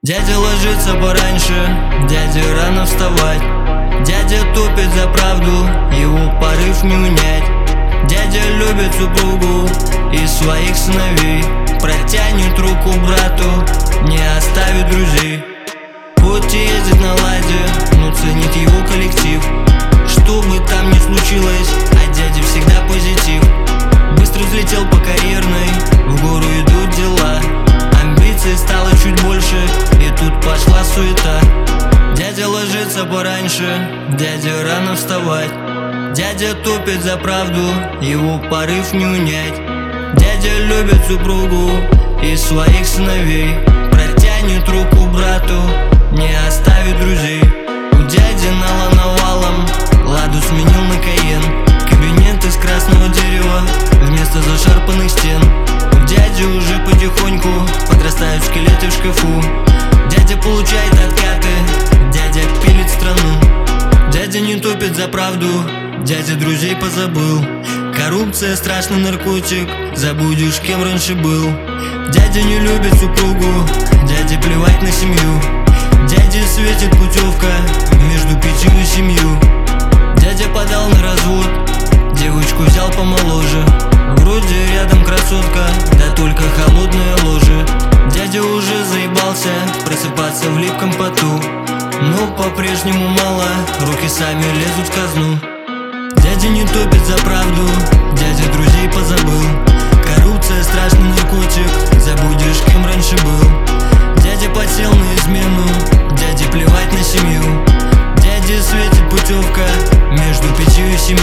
Дядя ложится пораньше, дяде рано вставать. Дядя топит за правду, его порыв не унять. Дядя любит супругу и своих сыновей, протянет руку брату, не оставит друзей. Хоть и ездит на ладе, но ценит его коллектив. Что бы там ни случилось, от дяди всегда позитив. Быстро взлетел по карьерной, в гору идут дела. Амбиций стало чуть больше, и тут пошла суета. Дядя ложится пораньше, дяде рано вставать. Дядя топит за правду, его порыв не унять. Дядя любит супругу и своих сыновей, протянет руку брату, не оставит друзей. У дяди навалом, ладу сменил на Кайен. Кабинет из красного дерева вместо зашарпанных стен. У дяди уже потихоньку подрастают скелеты в шкафу. Дядя получает откаты, дядя пилит страну. Дядя не топит за правду, дядя друзей позабыл. Коррупция страшный наркотик, забудешь, кем раньше был. Дядя не любит супругу, дяде плевать на семью. Дяде светит путевка между 5 и 7. Дядя подал на развод, девочку взял помоложе. Вроде рядом красотка, да только холодное ложе. Дядя уже заебался просыпаться в липком поту, но по-прежнему мало, руки сами лезут в казну. Дядя не топит за правду, дядя друзей позабыл. Коррупция страшный наркотик, забудешь, кем раньше был. Дядя подсел на измену, дяде плевать на семью. Дяде светит путевка между 5 и 7.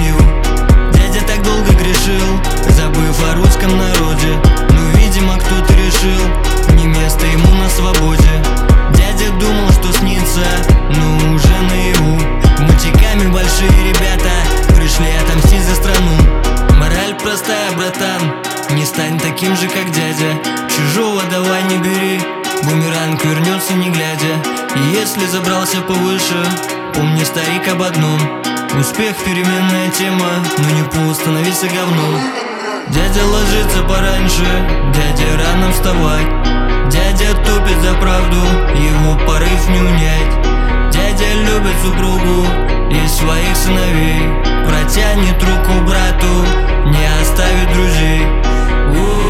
Дядя так долго грешил, забыв о русском народе, но, видимо, кто-то решил, не место ему на свободе. Дядя думал, что снится, но уже наяву. Матиками большие ребята пришли отомстить за страну. Мораль простая, братан, не стань таким же, как дядя. Чужого давай не бери, бумеранг вернется не глядя. И если забрался повыше, помни, старик, об одном: успех переменная тема, но не повод становиться говном. Дядя ложится пораньше, дядя рано вставать. Дядя топит за правду, его порыв не унять. Дядя любит супругу и своих сыновей, протянет руку брату, не оставит друзей.